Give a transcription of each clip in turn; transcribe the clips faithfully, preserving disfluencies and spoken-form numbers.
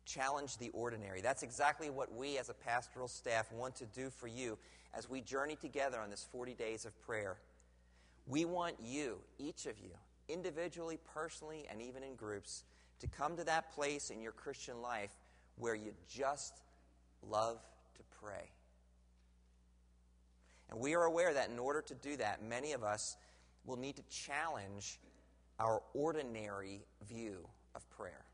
challenge the ordinary. That's exactly what we as a pastoral staff want to do for you as we journey together on this forty days of prayer. We want you, each of you, individually, personally, and even in groups, to come to that place in your Christian life where you just love to pray. And we are aware that in order to do that, many of us will need to challenge our ordinary view of prayer.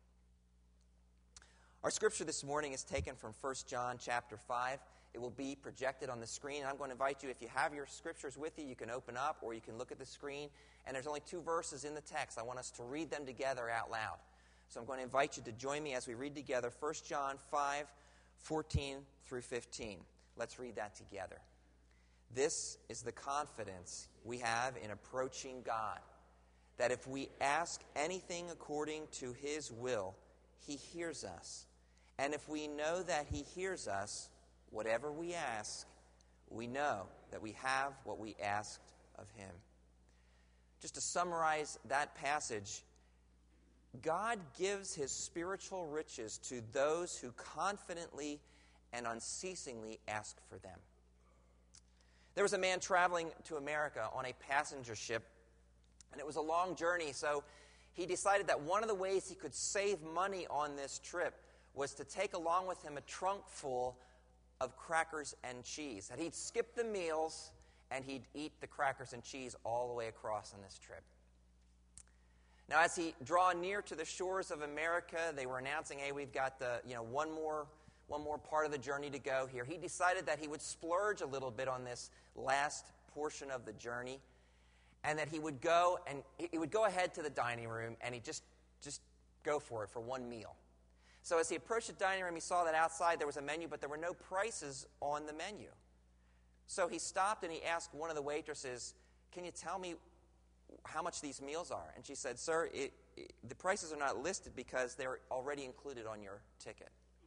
Our scripture this morning is taken from First John chapter five. It will be projected on the screen. I'm going to invite you, if you have your scriptures with you, you can open up or you can look at the screen. And there's only two verses in the text. I want us to read them together out loud. So I'm going to invite you to join me as we read together First John five, fourteen through fifteen. Let's read that together. This is the confidence we have in approaching God, that if we ask anything according to His will, He hears us. And if we know that He hears us, whatever we ask, we know that we have what we asked of Him. Just to summarize that passage, God gives His spiritual riches to those who confidently and unceasingly ask for them. There was a man traveling to America on a passenger ship, and it was a long journey, so he decided that one of the ways he could save money on this trip was to take along with him a trunk full of crackers and cheese. That he'd skip the meals and he'd eat the crackers and cheese all the way across on this trip. Now, as he drew near to the shores of America, they were announcing, hey, we've got the, you know, one more one more part of the journey to go here. He decided that he would splurge a little bit on this last portion of the journey, and that he would go and he would go ahead to the dining room and he'd just, just go for it for one meal. So as he approached the dining room, he saw that outside there was a menu, but there were no prices on the menu. So he stopped and he asked one of the waitresses, can you tell me how much these meals are? And she said, sir, it, it, the prices are not listed because they're already included on your ticket.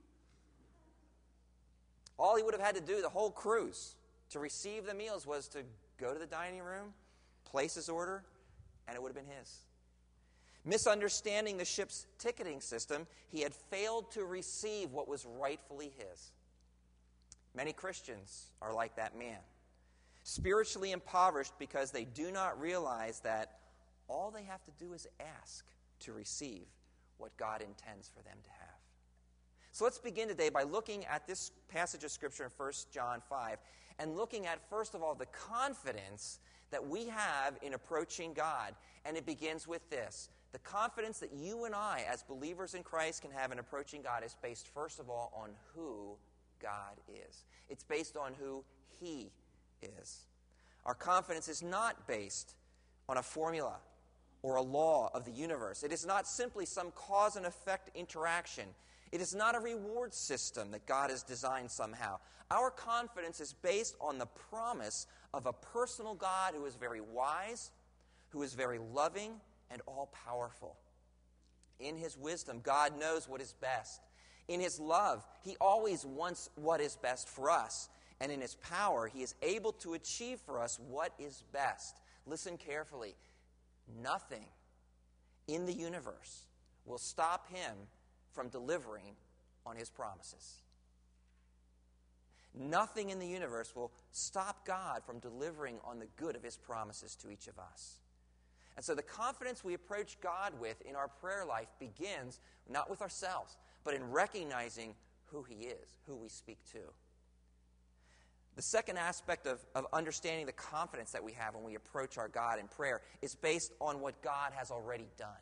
All he would have had to do the whole cruise to receive the meals was to go to the dining room, place his order, and it would have been his. Misunderstanding the ship's ticketing system, he had failed to receive what was rightfully his. Many Christians are like that man, spiritually impoverished because they do not realize that all they have to do is ask to receive what God intends for them to have. So let's begin today by looking at this passage of Scripture in First John five and looking at, first of all, the confidence that we have in approaching God. And it begins with this. The confidence that you and I, as believers in Christ, can have in approaching God is based, first of all, on who God is. It's based on who He is. Our confidence is not based on a formula or a law of the universe. It is not simply some cause and effect interaction. It is not a reward system that God has designed somehow. Our confidence is based on the promise of a personal God who is very wise, who is very loving, and all-powerful. In His wisdom, God knows what is best. In His love, He always wants what is best for us. And in His power, He is able to achieve for us what is best. Listen carefully. Nothing in the universe will stop Him from delivering on His promises. Nothing in the universe will stop God from delivering on the good of His promises to each of us. And so the confidence we approach God with in our prayer life begins not with ourselves, but in recognizing who He is, who we speak to. The second aspect of, of understanding the confidence that we have when we approach our God in prayer is based on what God has already done.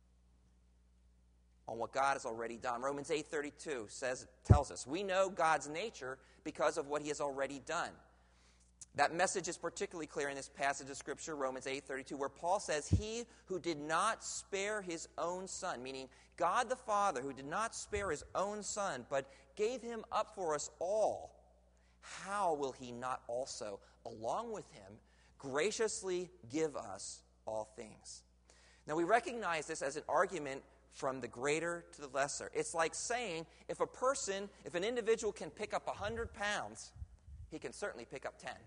On what God has already done. Romans eight thirty-two says, tells us, we know God's nature because of what He has already done. That message is particularly clear in this passage of Scripture, Romans eight thirty-two, where Paul says, He who did not spare His own Son, meaning God the Father, who did not spare His own Son, but gave Him up for us all, how will He not also, along with Him, graciously give us all things? Now, we recognize this as an argument from the greater to the lesser. It's like saying if a person, if an individual can pick up one hundred pounds, he can certainly pick up ten.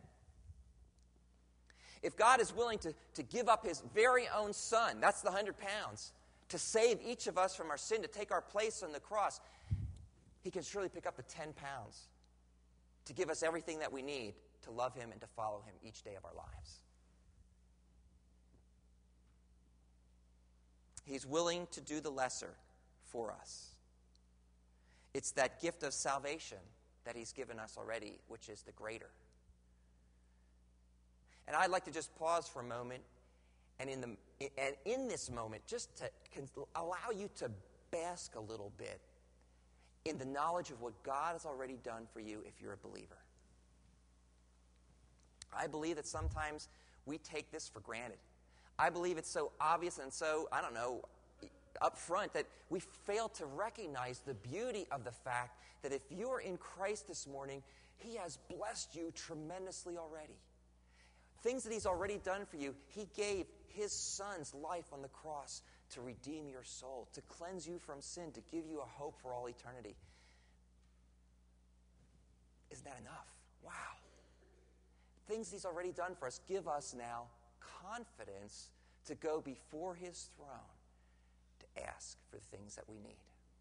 If God is willing to, to give up His very own Son, that's the one hundred pounds, to save each of us from our sin, to take our place on the cross, he can surely pick up the ten pounds to give us everything that we need to love him and to follow him each day of our lives. He's willing to do the lesser for us. It's that gift of salvation that he's given us already, which is the greater. And I'd like to just pause for a moment, and in the and in this moment, just to allow you to bask a little bit in the knowledge of what God has already done for you if you're a believer. I believe that sometimes we take this for granted. I believe it's so obvious and so, I don't know, up front that we fail to recognize the beauty of the fact that if you are in Christ this morning, he has blessed you tremendously already. Things that he's already done for you. He gave his son's life on the cross to redeem your soul, to cleanse you from sin, to give you a hope for all eternity. Isn't that enough? Wow. Things he's already done for us give us now confidence to go before his throne to ask for the things that we need.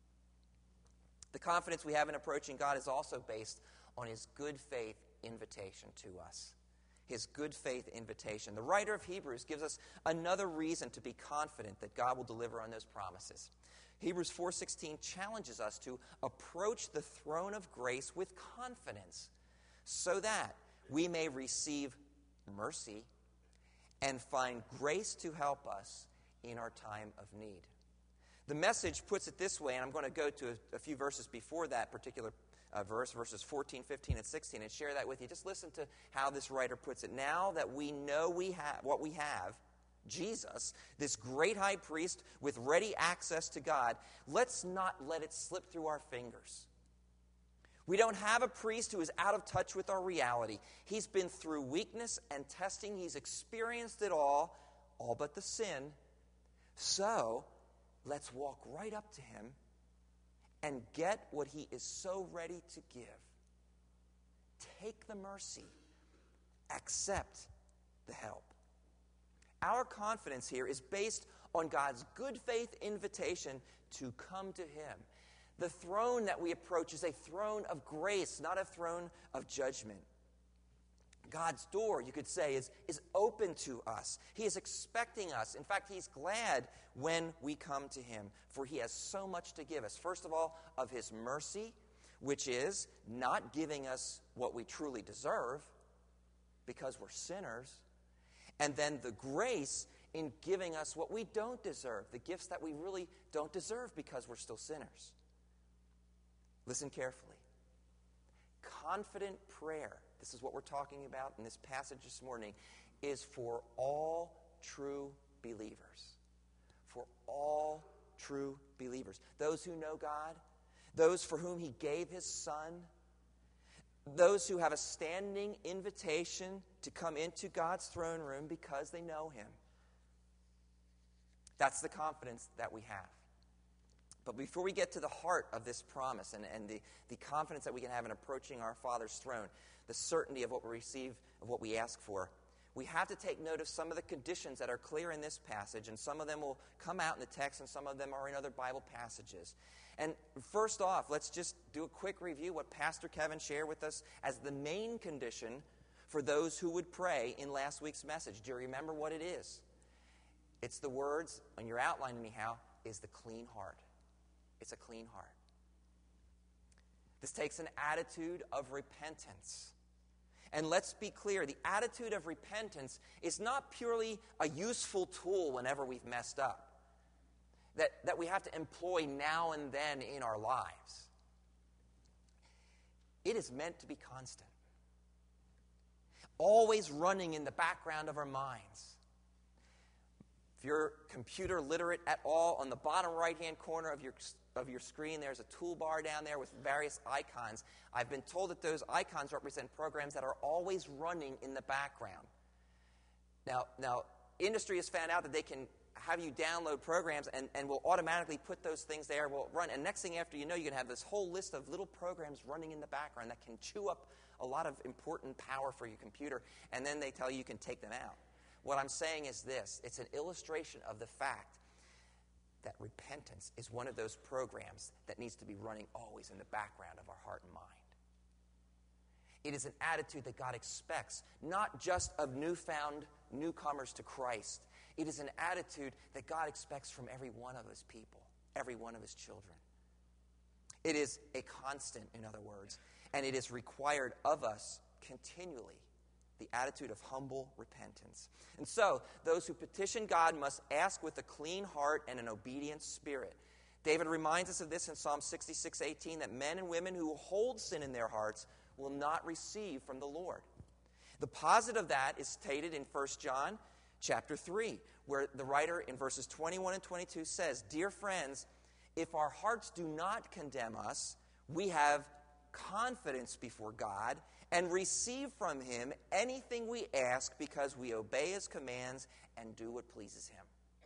The confidence we have in approaching God is also based on his good faith invitation to us. His good faith invitation. The writer of Hebrews gives us another reason to be confident that God will deliver on those promises. Hebrews four sixteen challenges us to approach the throne of grace with confidence so that we may receive mercy and find grace to help us in our time of need. The Message puts it this way, and I'm going to go to a, a few verses before that particular uh, verse, verses fourteen, fifteen, and sixteen, and share that with you. Just listen to how this writer puts it. Now that we know we have what we have, Jesus, this great high priest with ready access to God, let's not let it slip through our fingers. We don't have a priest who is out of touch with our reality. He's been through weakness and testing. He's experienced it all, all but the sin. So, let's walk right up to him and get what he is so ready to give. Take the mercy. Accept the help. Our confidence here is based on God's good faith invitation to come to him. The throne that we approach is a throne of grace, not a throne of judgment. God's door, you could say, is, is open to us. He is expecting us. In fact, he's glad when we come to him, for he has so much to give us. First of all, of his mercy, which is not giving us what we truly deserve because we're sinners, and then the grace in giving us what we don't deserve, the gifts that we really don't deserve because we're still sinners. Listen carefully. Confident prayer, this is what we're talking about in this passage this morning, is for all true believers. For all true believers. Those who know God, those for whom he gave his Son, those who have a standing invitation to come into God's throne room because they know him. That's the confidence that we have. But before we get to the heart of this promise and, and the, the confidence that we can have in approaching our Father's throne, the certainty of what we receive, of what we ask for, we have to take note of some of the conditions that are clear in this passage, and some of them will come out in the text, and some of them are in other Bible passages. And first off, let's just do a quick review what Pastor Kevin shared with us as the main condition for those who would pray in last week's message. Do you remember what it is? It's the words, on your outline anyhow, is the clean heart. It's a clean heart. This takes an attitude of repentance. And let's be clear, the attitude of repentance is not purely a useful tool whenever we've messed up, that, that we have to employ now and then in our lives. It is meant to be constant, always running in the background of our minds. If you're computer literate at all, on the bottom right-hand corner of your of your screen, there's a toolbar down there with various icons. I've been told that those icons represent programs that are always running in the background. Now, now industry has found out that they can have you download programs and, and will automatically put those things there, will run. And next thing after you know, you can have this whole list of little programs running in the background that can chew up a lot of important power for your computer, and then they tell you you can take them out. What I'm saying is this. It's an illustration of the fact that repentance is one of those programs that needs to be running always in the background of our heart and mind. It is an attitude that God expects, not just of newfound newcomers to Christ. It is an attitude that God expects from every one of his people, every one of his children. It is a constant, in other words, and it is required of us continually, the attitude of humble repentance. And so, those who petition God must ask with a clean heart and an obedient spirit. David reminds us of this in Psalm sixty-six eighteen, that men and women who hold sin in their hearts will not receive from the Lord. The positive of that is stated in First John chapter three, where the writer in verses twenty-one and twenty-two says, "Dear friends, if our hearts do not condemn us, we have confidence before God and receive from him anything we ask because we obey his commands and do what pleases him."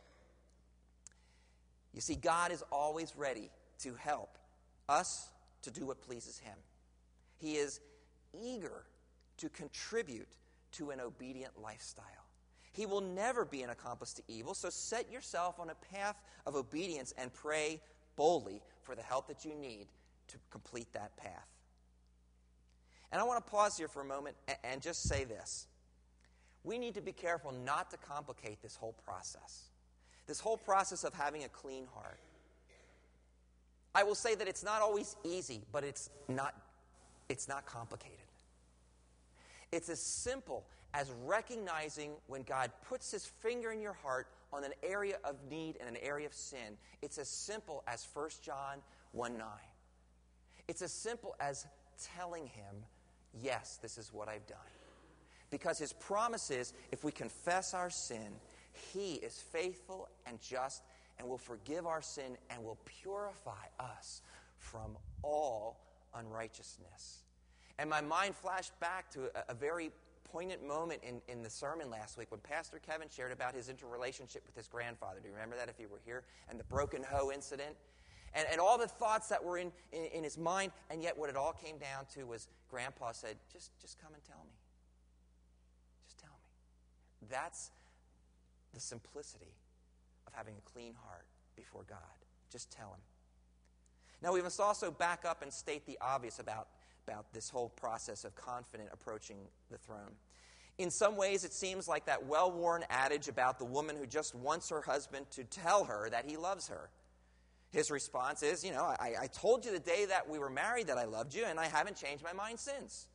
You see, God is always ready to help us to do what pleases him. He is eager to contribute to an obedient lifestyle. He will never be an accomplice to evil, so set yourself on a path of obedience and pray boldly for the help that you need to complete that path. And I want to pause here for a moment and just say this. We need to be careful not to complicate this whole process. This whole process of having a clean heart. I will say that it's not always easy, but it's not, it's not complicated. It's as simple as recognizing when God puts his finger in your heart on an area of need and an area of sin. It's as simple as First John one nine. It's as simple as telling him, yes, this is what I've done. Because his promise is, if we confess our sin, he is faithful and just and will forgive our sin and will purify us from all unrighteousness. And my mind flashed back to a, a very poignant moment in, in the sermon last week when Pastor Kevin shared about his interrelationship with his grandfather. Do you remember that if you were here? And the broken hoe incident? And, and all the thoughts that were in, in, in his mind, and yet what it all came down to was Grandpa said, just, just come and tell me. Just tell me. That's the simplicity of having a clean heart before God. Just tell him. Now, we must also back up and state the obvious about, about this whole process of confident approaching the throne. In some ways, it seems like that well-worn adage about the woman who just wants her husband to tell her that he loves her. His response is, you know, I, I told you the day that we were married that I loved you, and I haven't changed my mind since.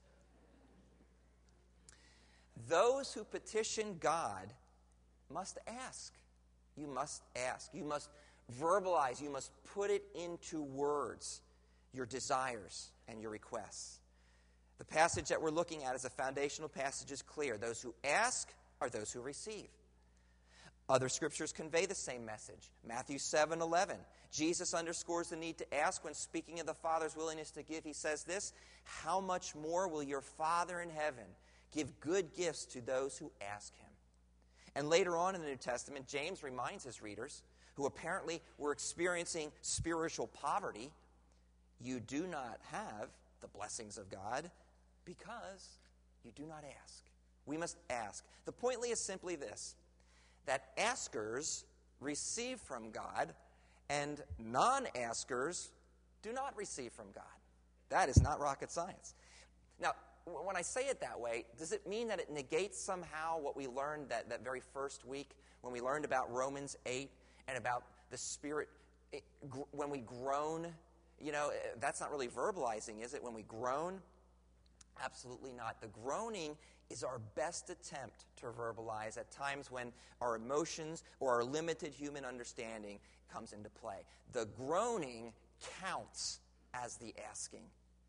Those who petition God must ask. You must ask. You must verbalize. You must put it into words, your desires and your requests. The passage that we're looking at as a foundational passage is clear. Those who ask are those who receive. Other scriptures convey the same message. Matthew seven eleven. Jesus underscores the need to ask when speaking of the Father's willingness to give. He says this, "How much more will your Father in heaven give good gifts to those who ask him?" And later on in the New Testament, James reminds his readers, who apparently were experiencing spiritual poverty, you do not have the blessings of God because you do not ask. We must ask. The point is simply this, that askers receive from God and non-askers do not receive from God. That is not rocket science. Now, when I say it that way, does it mean that it negates somehow what we learned that, that very first week when we learned about Romans eight and about the Spirit, it, gr- when we groan? You know, that's not really verbalizing, is it? When we groan? Absolutely not. The groaning is our best attempt to verbalize at times when our emotions or our limited human understanding comes into play. The groaning counts as the asking.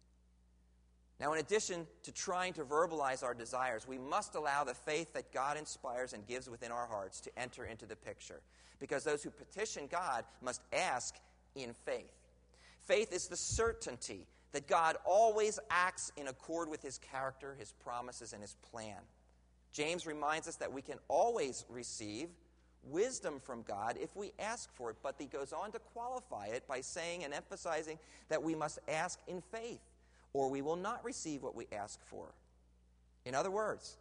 Now, in addition to trying to verbalize our desires, we must allow the faith that God inspires and gives within our hearts to enter into the picture. Because those who petition God must ask in faith. Faith is the certainty that God always acts in accord with his character, his promises, and his plan. James reminds us that we can always receive wisdom from God if we ask for it, but he goes on to qualify it by saying and emphasizing that we must ask in faith, or we will not receive what we ask for. In other words,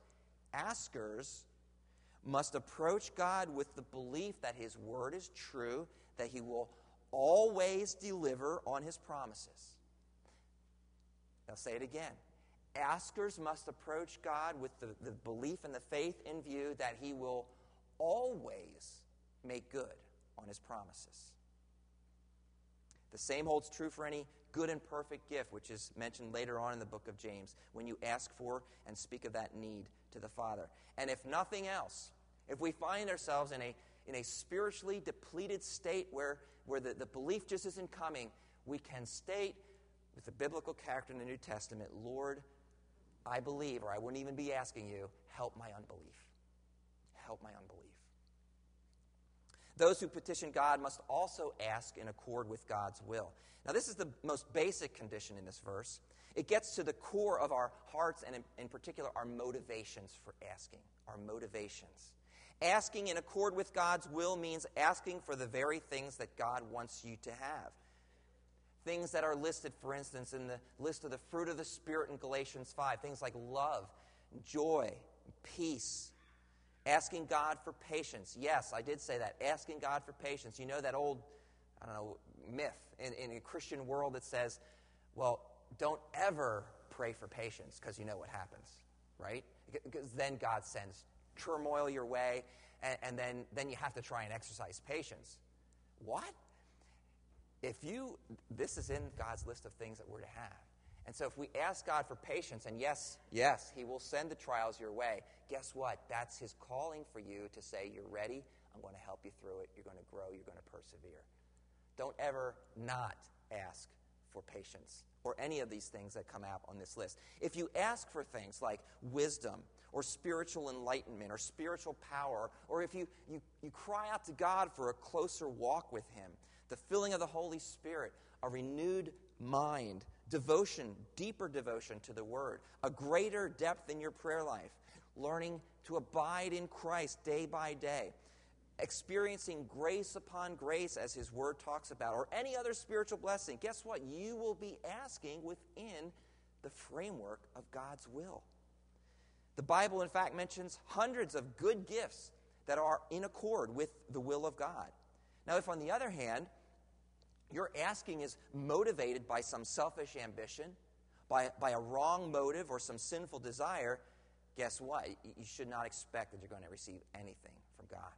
askers must approach God with the belief that his word is true, that he will always deliver on his promises. Now say it again. Askers must approach God with the, the belief and the faith in view that he will always make good on his promises. The same holds true for any good and perfect gift, which is mentioned later on in the book of James, when you ask for and speak of that need to the Father. And if nothing else, if we find ourselves in a in a spiritually depleted state where, where the, the belief just isn't coming, we can state with the biblical character in the New Testament, Lord, I believe, or I wouldn't even be asking you, help my unbelief. Help my unbelief. Those who petition God must also ask in accord with God's will. Now, this is the most basic condition in this verse. It gets to the core of our hearts and, in, in particular, our motivations for asking, our motivations. Asking in accord with God's will means asking for the very things that God wants you to have. Things that are listed, for instance, in the list of the fruit of the Spirit in Galatians five. Things like love, joy, peace. Asking God for patience. Yes, I did say that. Asking God for patience. You know that old, I don't know, myth in, in a Christian world that says, well, don't ever pray for patience because you know what happens, right? Because then God sends turmoil your way, and, and then, then you have to try and exercise patience. What? If you, this is in God's list of things that we're to have. And so if we ask God for patience, and yes, yes, he will send the trials your way, guess what? That's his calling for you to say, you're ready, I'm going to help you through it, you're going to grow, you're going to persevere. Don't ever not ask for patience or any of these things that come out on this list. If you ask for things like wisdom or spiritual enlightenment or spiritual power, or if you, you, you cry out to God for a closer walk with him, the filling of the Holy Spirit, a renewed mind, devotion, deeper devotion to the Word, a greater depth in your prayer life, learning to abide in Christ day by day, experiencing grace upon grace as his Word talks about, or any other spiritual blessing, guess what? You will be asking within the framework of God's will. The Bible, in fact, mentions hundreds of good gifts that are in accord with the will of God. Now, if on the other hand, your asking is motivated by some selfish ambition, by, by a wrong motive or some sinful desire, guess what? You should not expect that you're going to receive anything from God.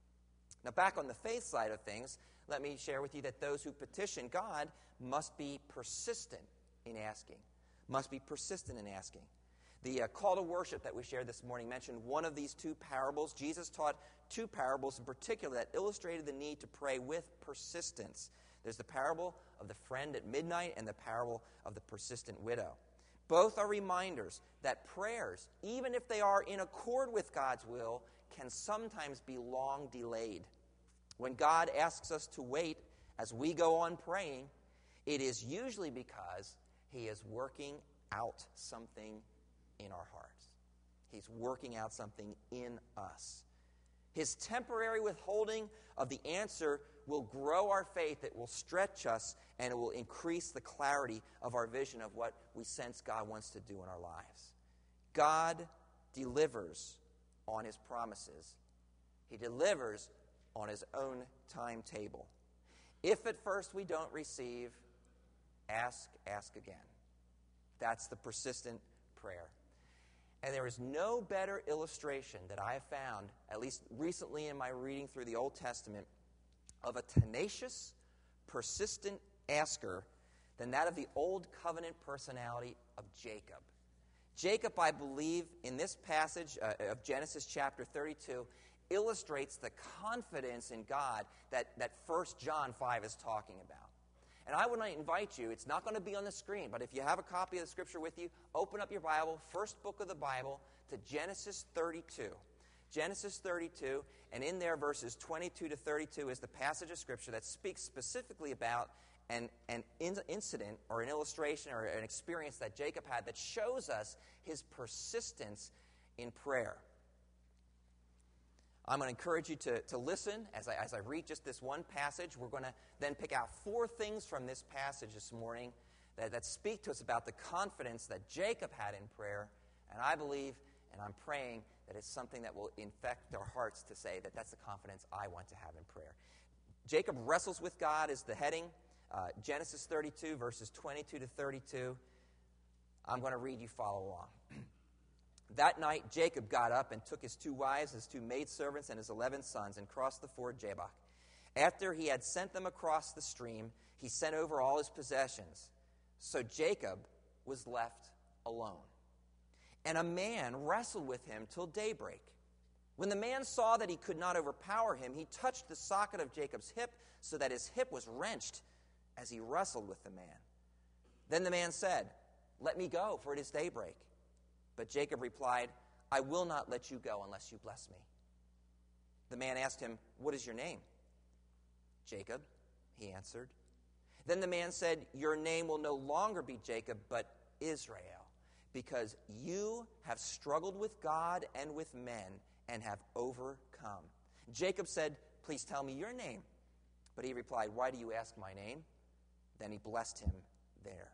Now, back on the faith side of things, let me share with you that those who petition God must be persistent in asking, must be persistent in asking. The uh, call to worship that we shared this morning mentioned one of these two parables. Jesus taught two parables in particular that illustrated the need to pray with persistence. There's the parable of the friend at midnight and the parable of the persistent widow. Both are reminders that prayers, even if they are in accord with God's will, can sometimes be long delayed. When God asks us to wait as we go on praying, it is usually because he is working out something in our hearts. He's working out something in us. His temporary withholding of the answer will grow our faith, it will stretch us, and it will increase the clarity of our vision of what we sense God wants to do in our lives. God delivers on his promises. He delivers on his own timetable. If at first we don't receive, ask, ask again. That's the persistent prayer. And there is no better illustration that I have found, at least recently in my reading through the Old Testament, of a tenacious, persistent asker than that of the Old Covenant personality of Jacob. Jacob, I believe, in this passage uh, of Genesis chapter thirty-two, illustrates the confidence in God that, that First John five is talking about. And I would invite you, it's not going to be on the screen, but if you have a copy of the Scripture with you, open up your Bible, first book of the Bible, to Genesis thirty-two. Genesis thirty-two, and in there, verses twenty-two to thirty-two is the passage of Scripture that speaks specifically about an, an in- incident or an illustration or an experience that Jacob had that shows us his persistence in prayer. I'm going to encourage you to, to listen as I, as I read just this one passage. We're going to then pick out four things from this passage this morning that, that speak to us about the confidence that Jacob had in prayer. And I believe, and I'm praying, that it's something that will infect our hearts to say that that's the confidence I want to have in prayer. Jacob wrestles with God is the heading. Uh, Genesis thirty-two, verses twenty-two to thirty-two. I'm going to read, you follow along. That night Jacob got up and took his two wives, his two maidservants, and his eleven sons, and crossed the ford Jabbok. After he had sent them across the stream, he sent over all his possessions. So Jacob was left alone. And a man wrestled with him till daybreak. When the man saw that he could not overpower him, he touched the socket of Jacob's hip, so that his hip was wrenched as he wrestled with the man. Then the man said, "Let me go, for it is daybreak." But Jacob replied, "I will not let you go unless you bless me." The man asked him, "What is your name?" "Jacob," he answered. Then the man said, "Your name will no longer be Jacob, but Israel, because you have struggled with God and with men and have overcome." Jacob said, "Please tell me your name." But he replied, "Why do you ask my name?" Then he blessed him there.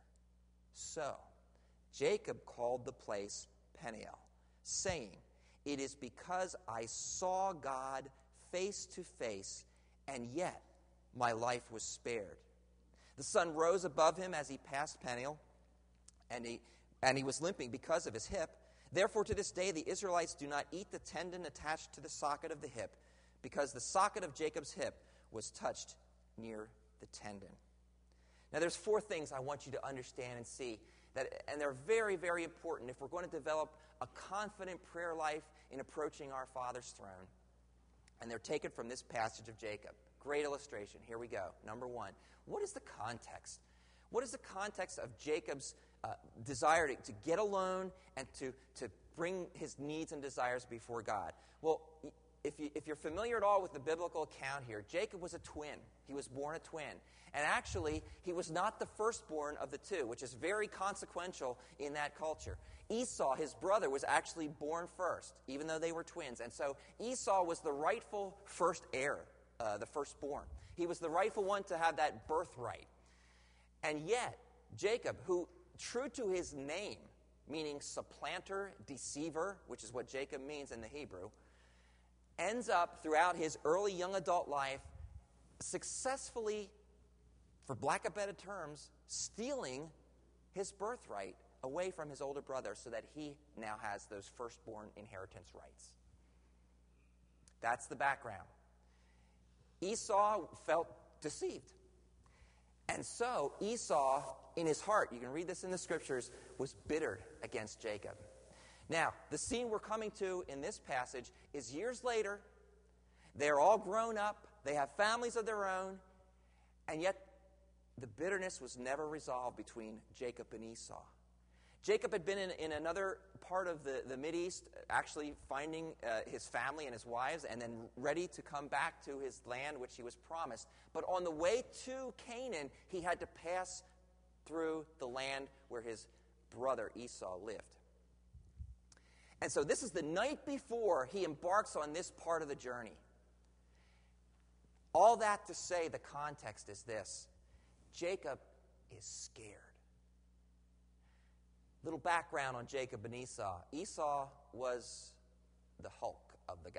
So Jacob called the place Peniel, saying, "It is because I saw God face to face, and yet my life was spared." The sun rose above him as he passed Peniel, and he, and he was limping because of his hip. Therefore, to this day, the Israelites do not eat the tendon attached to the socket of the hip, because the socket of Jacob's hip was touched near the tendon. Now, there's four things I want you to understand and see, that, and they're very, very important if we're going to develop a confident prayer life in approaching our Father's throne. And they're taken from this passage of Jacob. Great illustration. Here we go. Number one, what is the context? What is the context of Jacob's uh, desire to, to get alone and to, to bring his needs and desires before God? Well, if, you, if you're familiar at all with the biblical account here, Jacob was a twin. He was born a twin. And actually, he was not the firstborn of the two, which is very consequential in that culture. Esau, his brother, was actually born first, even though they were twins. And so Esau was the rightful first heir, uh, the firstborn. He was the rightful one to have that birthright. And yet, Jacob, who, true to his name, meaning supplanter, deceiver, which is what Jacob means in the Hebrew, ends up throughout his early young adult life successfully, for lack of better terms, stealing his birthright away from his older brother so that he now has those firstborn inheritance rights. That's the background. Esau felt deceived. And so Esau, in his heart, you can read this in the scriptures, was bitter against Jacob. Now, the scene we're coming to in this passage is years later. They're all grown up. They have families of their own. And yet, the bitterness was never resolved between Jacob and Esau. Jacob had been in, in another part of the, the Mideast, actually finding uh, his family and his wives, and then ready to come back to his land, which he was promised. But on the way to Canaan, he had to pass through the land where his brother Esau lived. And so this is the night before he embarks on this part of the journey. All that to say, the context is this. Jacob is scared. Little background on Jacob and Esau. Esau was the Hulk of the guy.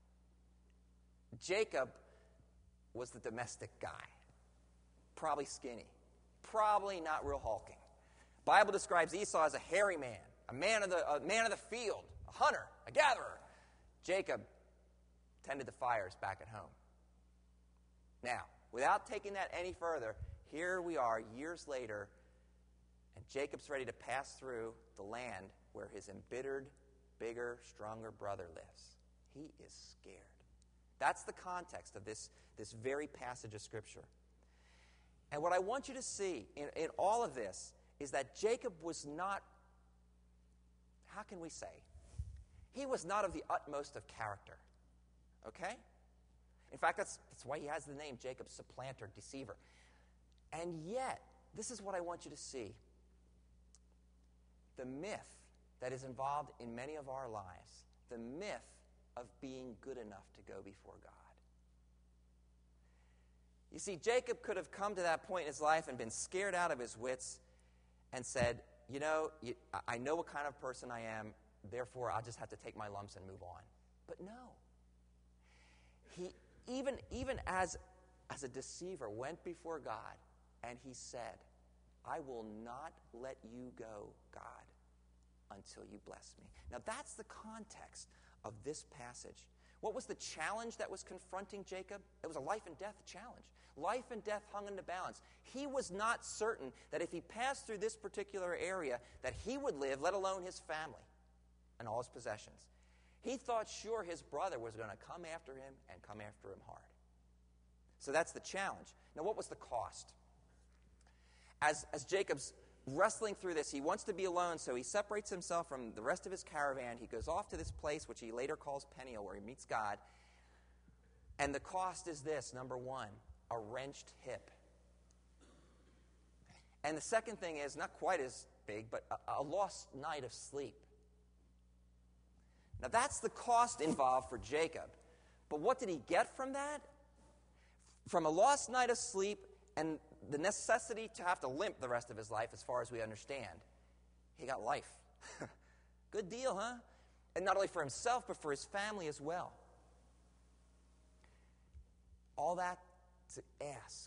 Jacob was the domestic guy. Probably skinny. Probably not real hulking. Bible describes Esau as a hairy man, a man of the, a man of the field, a hunter, a gatherer. Jacob tended the fires back at home. Now, without taking that any further, here we are years later, and Jacob's ready to pass through the land where his embittered, bigger, stronger brother lives. He is scared. That's the context of this, this very passage of Scripture. And what I want you to see in, in all of this is that Jacob was not, how can we say? He was not of the utmost of character. Okay? In fact, that's, that's why he has the name Jacob, supplanter, deceiver. And yet, this is what I want you to see. The myth that is involved in many of our lives, the myth of being good enough to go before God. You see, Jacob could have come to that point in his life and been scared out of his wits and said, you know, you, I know what kind of person I am, therefore I'll just have to take my lumps and move on. But no. He, even, even as as a deceiver, went before God, and he said, I will not let you go, God, until you bless me. Now, that's the context of this passage. What was the challenge that was confronting Jacob? It was a life and death challenge. Life and death hung in the balance. He was not certain that if he passed through this particular area that he would live, let alone his family and all his possessions. He thought sure his brother was going to come after him and come after him hard. So that's the challenge. Now, what was the cost? As, as Jacob's wrestling through this, he wants to be alone, so he separates himself from the rest of his caravan. He goes off to this place, which he later calls Peniel, where he meets God. And the cost is this, number one, a wrenched hip. And the second thing is, not quite as big, but a, a lost night of sleep. Now, that's the cost involved for Jacob. But what did he get from that? From a lost night of sleep and the necessity to have to limp the rest of his life, as far as we understand, he got life. Good deal, huh? And not only for himself, but for his family as well. All that to ask,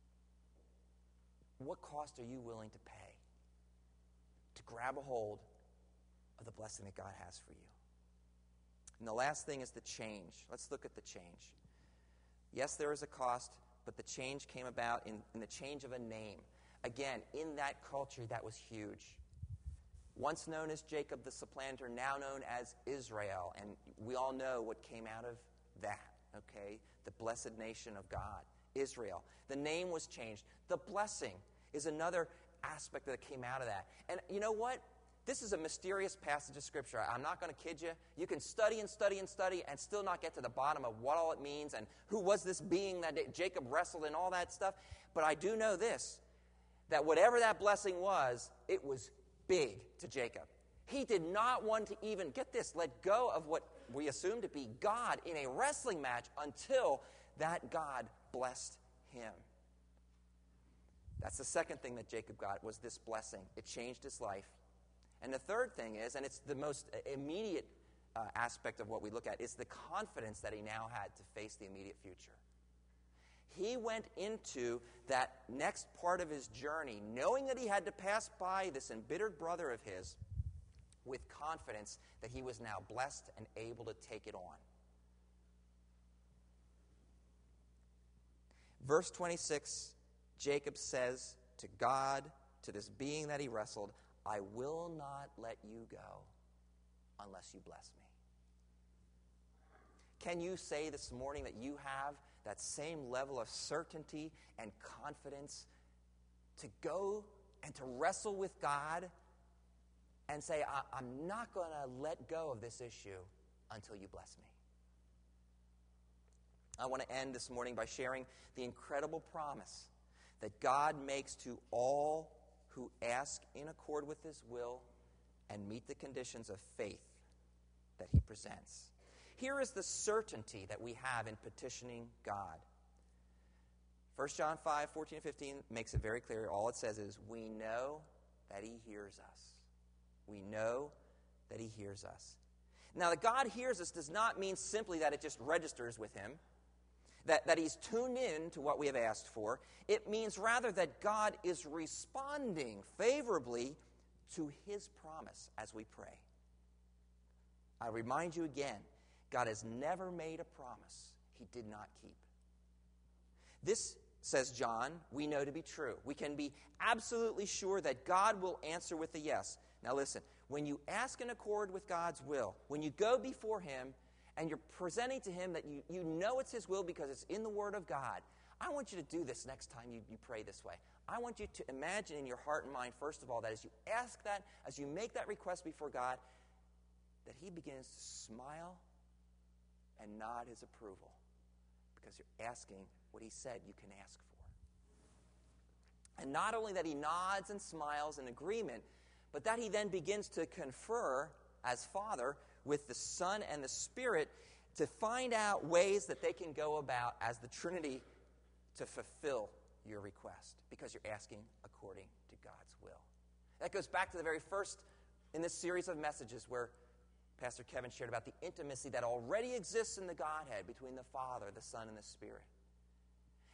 what cost are you willing to pay to grab a hold of the blessing that God has for you? And the last thing is the change. Let's look at the change. Yes, there is a cost, but the change came about in, in the change of a name. Again, in that culture, that was huge. Once known as Jacob the supplanter, now known as Israel. And we all know what came out of that, okay? The blessed nation of God, Israel. The name was changed. The blessing is another aspect that came out of that. And you know what? This is a mysterious passage of Scripture. I'm not going to kid you. You can study and study and study and still not get to the bottom of what all it means and who was this being that Jacob wrestled and all that stuff. But I do know this, that whatever that blessing was, it was big to Jacob. He did not want to even, get this, let go of what we assume to be God in a wrestling match until that God blessed him. That's the second thing that Jacob got, was this blessing. It changed his life. And the third thing is, and it's the most immediate uh, aspect of what we look at, is the confidence that he now had to face the immediate future. He went into that next part of his journey knowing that he had to pass by this embittered brother of his with confidence that he was now blessed and able to take it on. Verse twenty-six, Jacob says to God, to this being that he wrestled, I will not let you go unless you bless me. Can you say this morning that you have that same level of certainty and confidence to go and to wrestle with God and say, I- I'm not going to let go of this issue until you bless me? I want to end this morning by sharing the incredible promise that God makes to all who ask in accord with his will and meet the conditions of faith that he presents. Here is the certainty that we have in petitioning God. First John five, fourteen and fifteen makes it very clear. All it says is, we know that he hears us. We know that he hears us. Now, that God hears us does not mean simply that it just registers with him, that, that he's tuned in to what we have asked for. It means rather that God is responding favorably to his promise as we pray. I remind you again, God has never made a promise he did not keep. This, says John, we know to be true. We can be absolutely sure that God will answer with a yes. Now listen, when you ask in accord with God's will, when you go before him and you're presenting to him that you, you know it's his will because it's in the Word of God, I want you to do this next time you, you pray this way. I want you to imagine in your heart and mind, first of all, that as you ask that, as you make that request before God, that he begins to smile and nod his approval because you're asking what he said you can ask for. And not only that he nods and smiles in agreement, but that he then begins to confer as Father with the Son and the Spirit to find out ways that they can go about as the Trinity to fulfill your request because you're asking according to God's will. That goes back to the very first in this series of messages where Pastor Kevin shared about the intimacy that already exists in the Godhead between the Father, the Son, and the Spirit.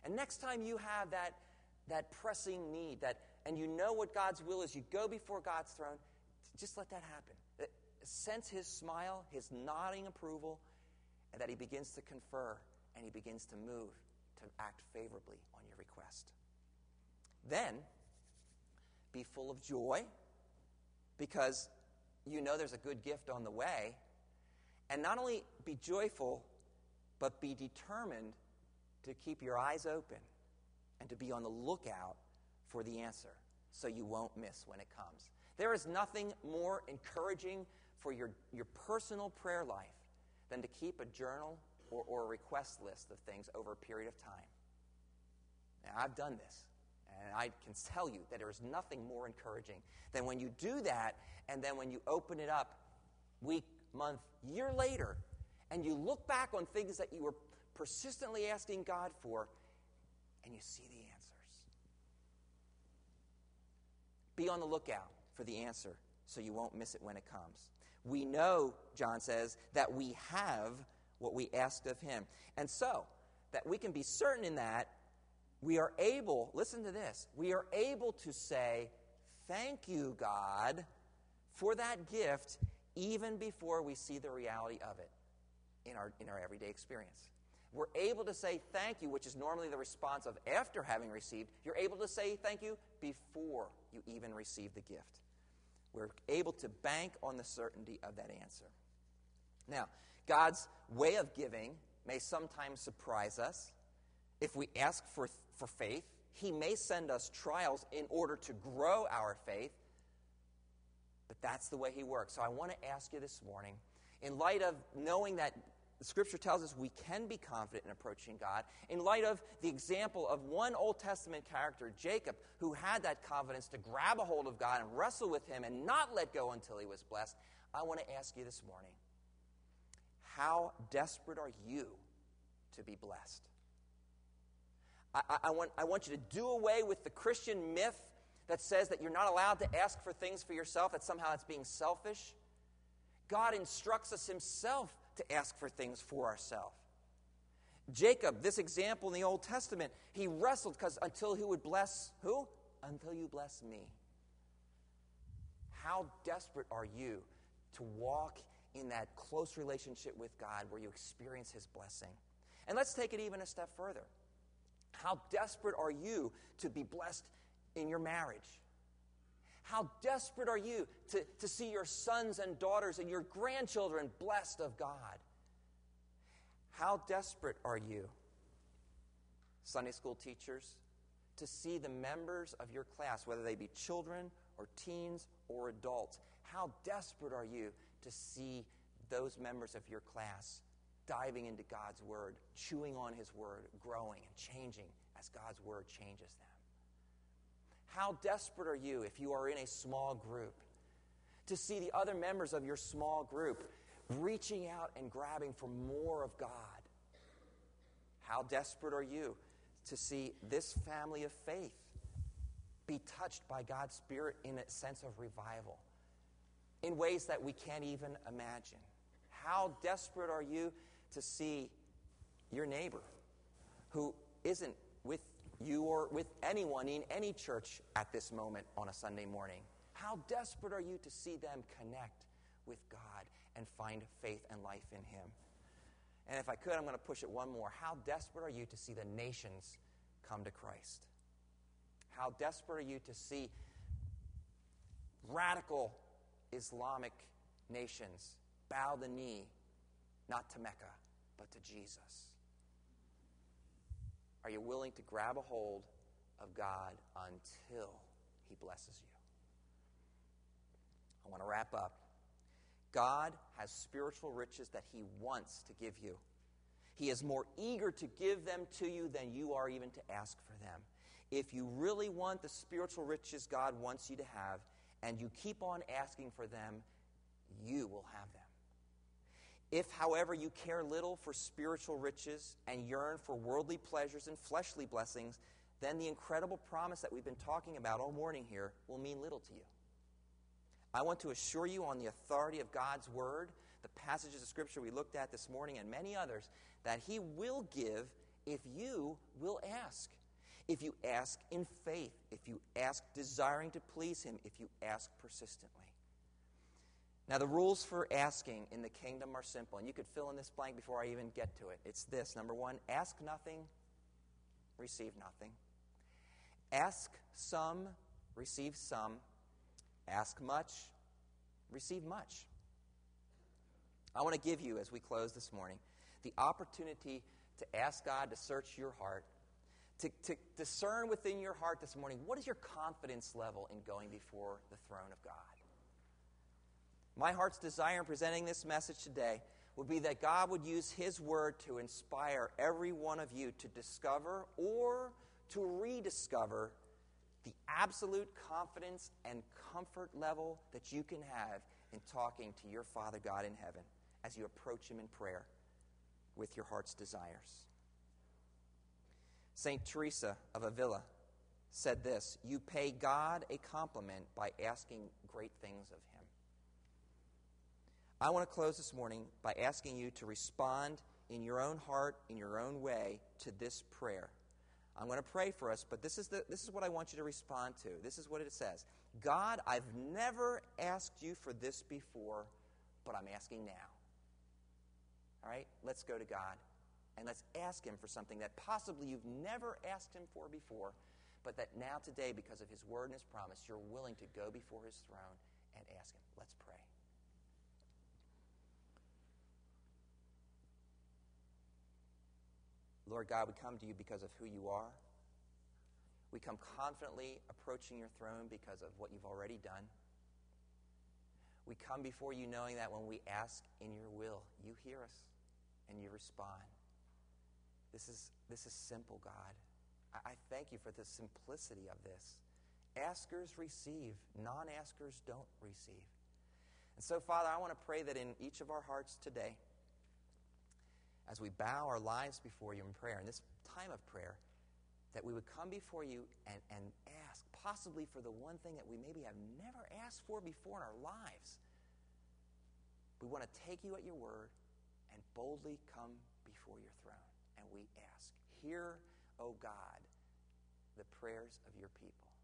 And next time you have that, that pressing need, that, and you know what God's will is, you go before God's throne, just let that happen. Sense his smile, his nodding approval, and that he begins to confer and he begins to move to act favorably on your request. Then, be full of joy because you know there's a good gift on the way. And not only be joyful, but be determined to keep your eyes open and to be on the lookout for the answer so you won't miss when it comes. There is nothing more encouraging for your, your personal prayer life than to keep a journal or, or a request list of things over a period of time. Now, I've done this, and I can tell you that there is nothing more encouraging than when you do that, and then when you open it up week, month, year later, and you look back on things that you were persistently asking God for, and you see the answers. Be on the lookout for the answer so you won't miss it when it comes. We know, John says, that we have what we asked of him. And so, that we can be certain in that, we are able, listen to this, we are able to say, thank you, God, for that gift, even before we see the reality of it in our, in our everyday experience. We're able to say thank you, which is normally the response of after having received. You're able to say thank you before you even receive the gift. We're able to bank on the certainty of that answer. Now, God's way of giving may sometimes surprise us. If we ask for, for faith, he may send us trials in order to grow our faith. But that's the way he works. So I want to ask you this morning, in light of knowing that the Scripture tells us we can be confident in approaching God, in light of the example of one Old Testament character, Jacob, who had that confidence to grab a hold of God and wrestle with him and not let go until he was blessed, I want to ask you this morning, how desperate are you to be blessed? I, I, I, want, I want you to do away with the Christian myth that says that you're not allowed to ask for things for yourself, that somehow it's being selfish. God instructs us himself to ask for things for ourselves. Jacob, this example in the Old Testament, he wrestled because until he would bless who? Until you bless me. How desperate are you to walk in that close relationship with God where you experience his blessing? And let's take it even a step further. How desperate are you to be blessed in your marriage? How desperate are you to, to see your sons and daughters and your grandchildren blessed of God? How desperate are you, Sunday school teachers, to see the members of your class, whether they be children or teens or adults, how desperate are you to see those members of your class diving into God's Word, chewing on his Word, growing and changing as God's Word changes them? How desperate are you, if you are in a small group, to see the other members of your small group reaching out and grabbing for more of God? How desperate are you to see this family of faith be touched by God's Spirit in a sense of revival in ways that we can't even imagine? How desperate are you to see your neighbor who isn't with you or with anyone in any church at this moment on a Sunday morning? How desperate are you to see them connect with God and find faith and life in him? And if I could, I'm going to push it one more. How desperate are you to see the nations come to Christ? How desperate are you to see radical Islamic nations bow the knee, not to Mecca, but to Jesus? Are you willing to grab a hold of God until he blesses you? I want to wrap up. God has spiritual riches that he wants to give you. He is more eager to give them to you than you are even to ask for them. If you really want the spiritual riches God wants you to have, and you keep on asking for them, you will have them. If, however, you care little for spiritual riches and yearn for worldly pleasures and fleshly blessings, then the incredible promise that we've been talking about all morning here will mean little to you. I want to assure you on the authority of God's Word, the passages of Scripture we looked at this morning and many others, that he will give if you will ask. If you ask in faith, if you ask desiring to please him, if you ask persistently. Now, the rules for asking in the kingdom are simple, and you could fill in this blank before I even get to it. It's this. Number one, ask nothing, receive nothing. Ask some, receive some. Ask much, receive much. I want to give you, as we close this morning, the opportunity to ask God to search your heart, to, to discern within your heart this morning, what is your confidence level in going before the throne of God? My heart's desire in presenting this message today would be that God would use his word to inspire every one of you to discover or to rediscover the absolute confidence and comfort level that you can have in talking to your Father God in heaven as you approach him in prayer with your heart's desires. Saint Teresa of Avila said this, "You pay God a compliment by asking great things of him." I want to close this morning by asking you to respond in your own heart, in your own way, to this prayer. I'm going to pray for us, but this is the this is what I want you to respond to. This is what it says. God, I've never asked you for this before, but I'm asking now. All right? Let's go to God, and let's ask him for something that possibly you've never asked him for before, but that now today, because of his word and his promise, you're willing to go before his throne and ask him. Let's pray. Lord God, we come to you because of who you are. We come confidently approaching your throne because of what you've already done. We come before you knowing that when we ask in your will, you hear us and you respond. This is, this is simple, God. I, I thank you for the simplicity of this. Askers receive, non-askers don't receive. And so, Father, I want to pray that in each of our hearts today, as we bow our lives before you in prayer, in this time of prayer, that we would come before you and, and ask, possibly for the one thing that we maybe have never asked for before in our lives. We want to take you at your word and boldly come before your throne. And we ask, hear, O God, the prayers of your people.